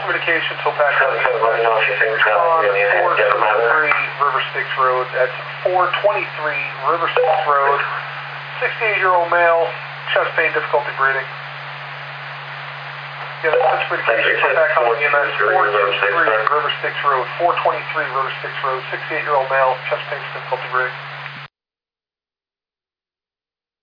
communication, Topeka County. On 423 River Styx Road. That's 423 River Styx Road. 68-year-old male, chest pain, difficulty breathing. Yeah, that's communication, Topeka County EMS. 423 River Styx Road. 423 River Styx Road. 68-year-old male, chest pain, difficulty breathing.